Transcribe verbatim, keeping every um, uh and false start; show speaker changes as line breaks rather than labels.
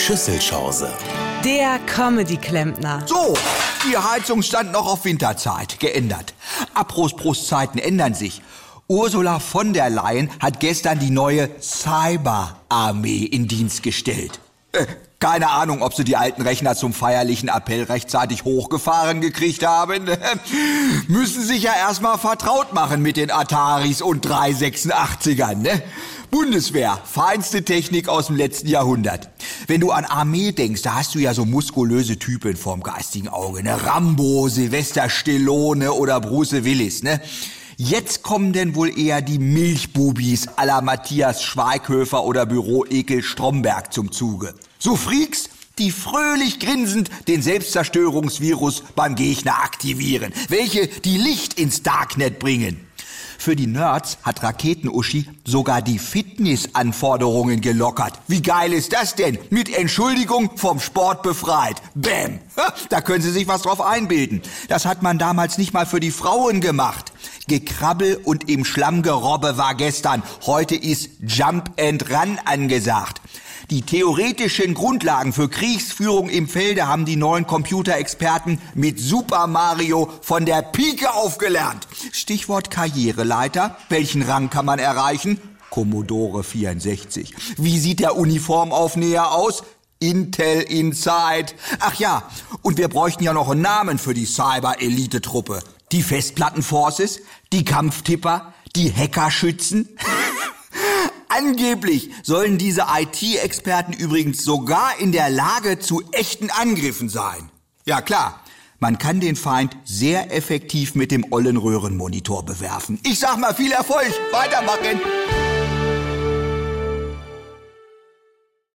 Schüsselchance.
Der Comedy-Klempner.
So, die Heizung stand noch auf Winterzeit, geändert. Abrostbrustzeiten ändern sich. Ursula von der Leyen hat gestern die neue Cyberarmee in Dienst gestellt. Äh, keine Ahnung, ob sie die alten Rechner zum feierlichen Appell rechtzeitig hochgefahren gekriegt haben. Müssen sich ja erstmal vertraut machen mit den Ataris und dreihundertsechsundachtzigern, ne? Bundeswehr, feinste Technik aus dem letzten Jahrhundert. Wenn du an Armee denkst, da hast du ja so muskulöse Typen vorm geistigen Auge, ne? Rambo, Sylvester Stallone oder Bruce Willis, ne? Jetzt kommen denn wohl eher die Milchbubis à la Matthias Schweighöfer oder Büroekel Stromberg zum Zuge. So Freaks, die fröhlich grinsend den Selbstzerstörungsvirus beim Gegner aktivieren, welche die Licht ins Darknet bringen. Für die Nerds hat Raketen-Uschi sogar die Fitnessanforderungen gelockert. Wie geil ist das denn? Mit Entschuldigung vom Sport befreit. Bäm! Da können Sie sich was drauf einbilden. Das hat man damals nicht mal für die Frauen gemacht. Gekrabbel und im Schlamm gerobbe war gestern. Heute ist Jump and Run angesagt. Die theoretischen Grundlagen für Kriegsführung im Felde haben die neuen Computerexperten mit Super Mario von der Pike aufgelernt. Stichwort Karriereleiter. Welchen Rang kann man erreichen? Commodore vierundsechzig. Wie sieht der Uniformaufnäher aus? Intel Inside. Ach ja, und wir bräuchten ja noch einen Namen für die Cyber-Elite-Truppe. Die Festplattenforces, die Kampftipper, die Hackerschützen. Angeblich sollen diese I T-Experten übrigens sogar in der Lage zu echten Angriffen sein. Ja klar, man kann den Feind sehr effektiv mit dem ollen Röhrenmonitor bewerfen. Ich sag mal, viel Erfolg, weitermachen!